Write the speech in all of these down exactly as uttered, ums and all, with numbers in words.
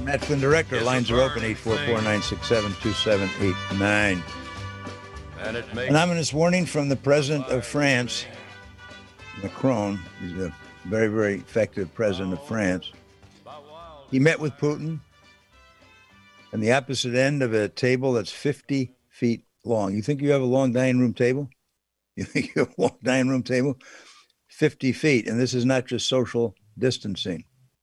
Matt Flynn, Director. Lines are open, eight four four, nine six seven, two seven eight nine. An ominous warning from the president of France, Macron. He's a very, very effective president of France. He met with Putin on the opposite end of a table that's fifty feet long. You think you have a long dining room table? You think you have a long dining room table? fifty feet. And this is not just social distancing.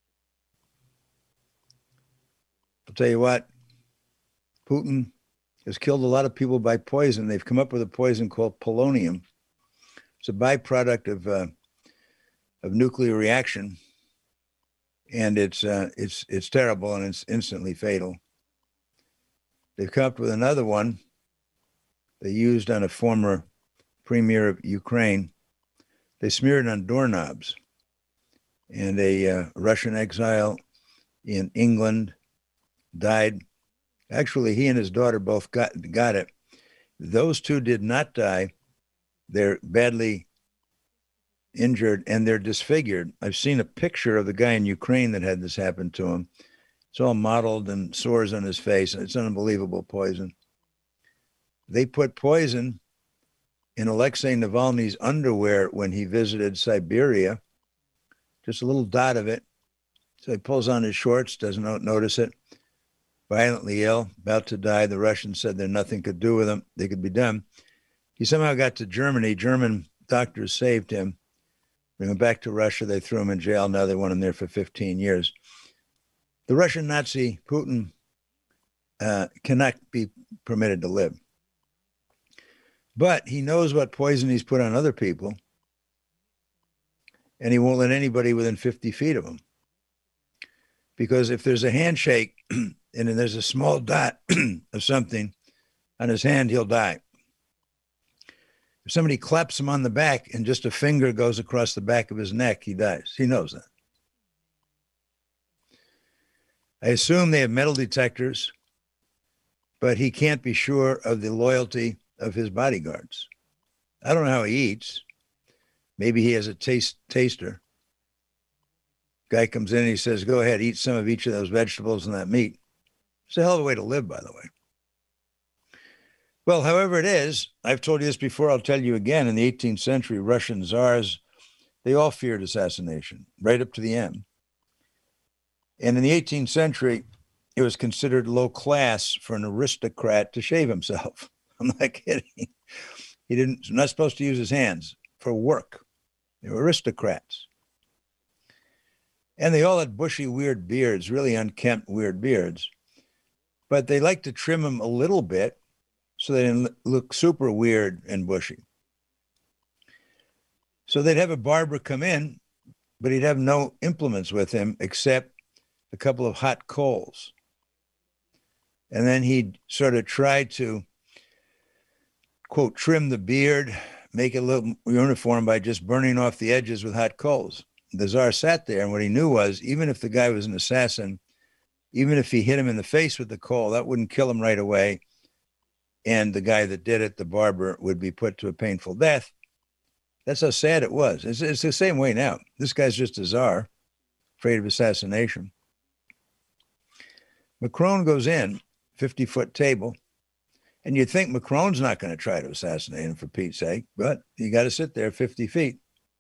I'll tell you what, Putin has killed a lot of people by poison. They've come up with a poison called polonium. It's a byproduct of uh, of nuclear reaction, and it's uh, it's it's terrible and it's instantly fatal. They've come up with another one they used on a former premier of Ukraine. They smeared it on doorknobs, and a uh, Russian exile in England died. Actually, he and his daughter both got got it. Those two did not die. They're badly injured and they're disfigured. I've seen a picture of the guy in Ukraine that had this happen to him. It's all mottled and sores on his face. It's an unbelievable poison. They put poison in Alexei Navalny's underwear when he visited Siberia. Just a little dot of it. So he pulls on his shorts, doesn't notice it. Violently ill, about to die. The Russians said there nothing could do with him. They could be done. He somehow got to Germany. German doctors saved him. Bring him back to Russia. They threw him in jail. Now they want him there for fifteen years. The Russian Nazi, Putin, uh, cannot be permitted to live. But he knows what poison he's put on other people, and he won't let anybody within fifty feet of him. Because if there's a handshake and then there's a small dot of something on his hand, he'll die. If somebody claps him on the back and just a finger goes across the back of his neck, he dies. He knows that. I assume they have metal detectors, but he can't be sure of the loyalty of his bodyguards. I don't know how he eats. Maybe he has a taste taster. Guy comes in and he says, go ahead, eat some of each of those vegetables and that meat. It's a hell of a way to live, by the way. Well, however it is, I've told you this before, I'll tell you again, in the eighteenth century, Russian czars, they all feared assassination, right up to the end. And in the eighteenth century, it was considered low class for an aristocrat to shave himself. I'm not kidding. He didn't, not supposed to use his hands for work. They were aristocrats. And they all had bushy, weird beards, really unkempt, weird beards. But they liked to trim them a little bit so they didn't look super weird and bushy. So they'd have a barber come in, but he'd have no implements with him except a couple of hot coals. And then he'd sort of try to, quote, trim the beard, make it a little uniform by just burning off the edges with hot coals. The czar sat there, and what he knew was, even if the guy was an assassin, even if he hit him in the face with the coal, that wouldn't kill him right away. And the guy that did it, the barber, would be put to a painful death. That's how sad it was. It's, it's the same way now. This guy's just a czar, afraid of assassination. Macron goes in, fifty-foot table, and you'd think Macron's not going to try to assassinate him, for Pete's sake, but you got to sit there fifty feet.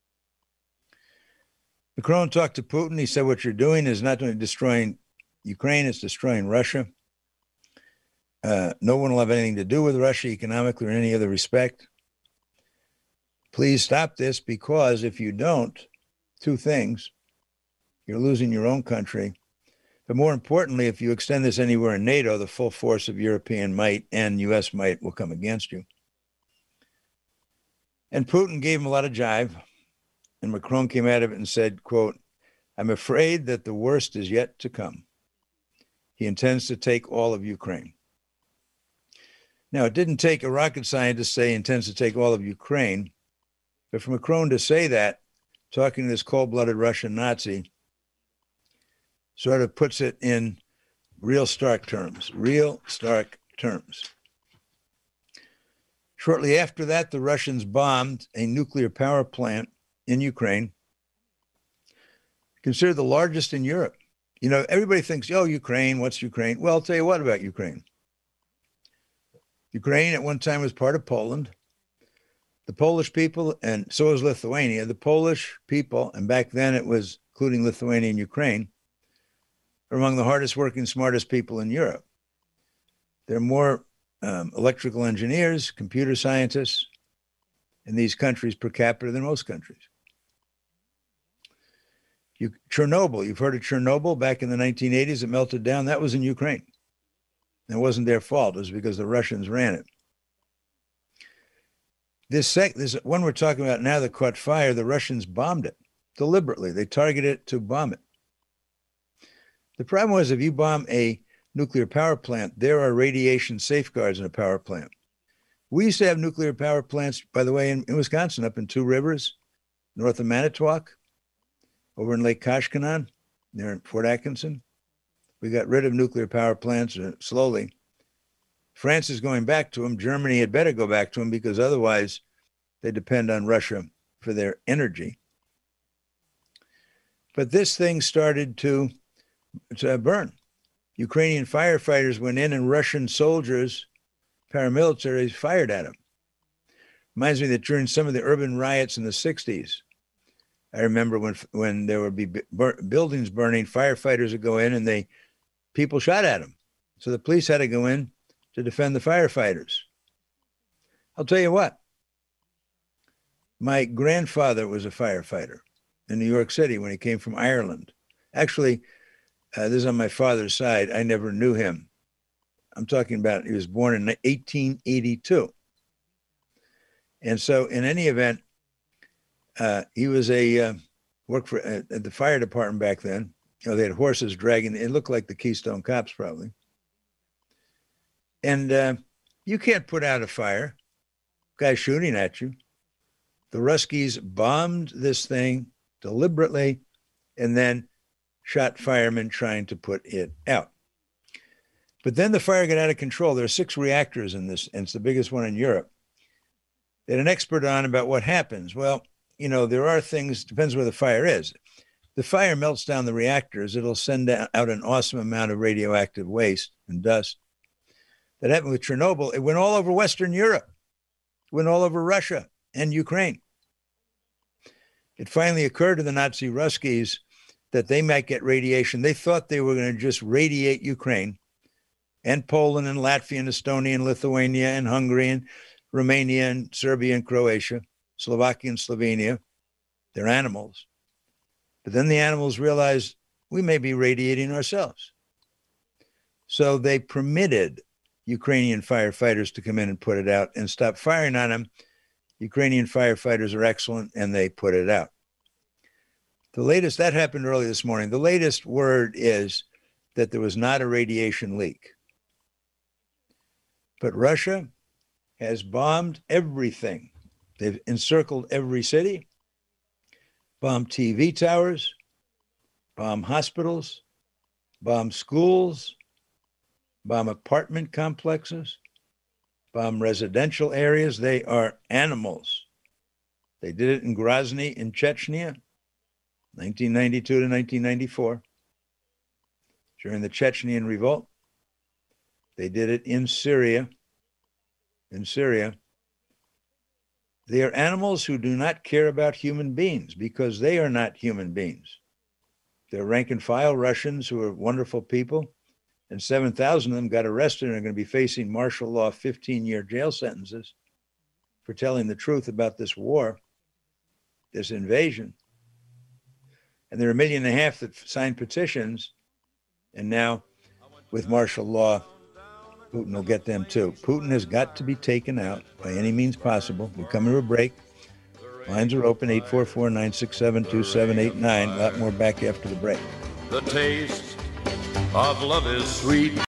Macron talked to Putin. He said, what you're doing is not only destroying Ukraine, it's destroying Russia. Uh, no one will have anything to do with Russia economically or in any other respect. Please stop this, because if you don't, two things, you're losing your own country. But more importantly, if you extend this anywhere in NATO, the full force of European might and U S might will come against you. And Putin gave him a lot of jive. And Macron came out of it and said, quote, I'm afraid that the worst is yet to come. He intends to take all of Ukraine. Now, it didn't take a rocket scientist to say he intends to take all of Ukraine, but for Macron to say that, talking to this cold-blooded Russian Nazi, sort of puts it in real stark terms, real stark terms. Shortly after that, the Russians bombed a nuclear power plant in Ukraine, considered the largest in Europe. You know, everybody thinks, oh, Ukraine, what's Ukraine? Well, I'll tell you what about Ukraine. Ukraine at one time was part of Poland. The Polish people, and so was Lithuania, the Polish people, and back then it was including Lithuania and Ukraine, are among the hardest working, smartest people in Europe. There are more um, electrical engineers, computer scientists in these countries per capita than most countries. You, Chernobyl, you've heard of Chernobyl back in the nineteen eighties, it melted down. That was in Ukraine. It wasn't their fault. It was because the Russians ran it. This, sec, this one we're talking about now that caught fire, the Russians bombed it deliberately. They targeted it to bomb it. The problem was if you bomb a nuclear power plant, there are radiation safeguards in a power plant. We used to have nuclear power plants, by the way, in, in Wisconsin, up in Two Rivers, north of Manitowoc, over in Lake Koshkonong, near in Fort Atkinson. We got rid of nuclear power plants uh, slowly. France is going back to them. Germany had better go back to them because otherwise they depend on Russia for their energy. But this thing started to, to burn. Ukrainian firefighters went in and Russian soldiers, paramilitaries, fired at them. Reminds me that during some of the urban riots in the sixties, I remember when when there would be bur- buildings burning, firefighters would go in and they people shot at them. So the police had to go in to defend the firefighters. I'll tell you what, my grandfather was a firefighter in New York City when he came from Ireland. Actually, uh, this is on my father's side. I never knew him. I'm talking about he was born in eighteen eighty-two. And so in any event, uh, he was a, uh, worked for uh, at the fire department back then. You know, they had horses dragging, it looked like the Keystone Cops probably. And uh, you can't put out a fire. Guy shooting at you. The Ruskies bombed this thing deliberately and then shot firemen trying to put it out. But then the fire got out of control. There are six reactors in this, and it's the biggest one in Europe. They had an expert on about what happens. Well, you know, there are things, depends where the fire is. The fire melts down the reactors. It'll send out an awesome amount of radioactive waste and dust. That happened with Chernobyl. It went all over Western Europe. It went all over Russia and Ukraine. It finally occurred to the Nazi Ruskies that they might get radiation. They thought they were going to just radiate Ukraine and Poland and Latvia and Estonia and Lithuania and Hungary and Romania and Serbia and Croatia, Slovakia and Slovenia. They're animals. But then the animals realized we may be radiating ourselves. So they permitted Ukrainian firefighters to come in and put it out and stop firing on them. Ukrainian firefighters are excellent and they put it out. The latest, that happened early this morning. The latest word is that there was not a radiation leak. But Russia has bombed everything. They've encircled every city, bombed T V towers, bombed hospitals, bombed schools, bombed apartment complexes, bombed residential areas. They are animals. They did it in Grozny in Chechnya, nineteen ninety-two to nineteen ninety-four, during the Chechnyan revolt. They did it in Syria. In Syria. They are animals who do not care about human beings because they are not human beings. They're rank and file Russians who are wonderful people, and seven thousand of them got arrested and are going to be facing martial law fifteen-year jail sentences for telling the truth about this war, this invasion. And there are a million and a half that signed petitions, and now with martial law, Putin will get them too. Putin has got to be taken out by any means possible. We're coming to a break. Lines are open, eight four four, nine six seven, two seven eight nine. A lot more back after the break. The taste of love is sweet.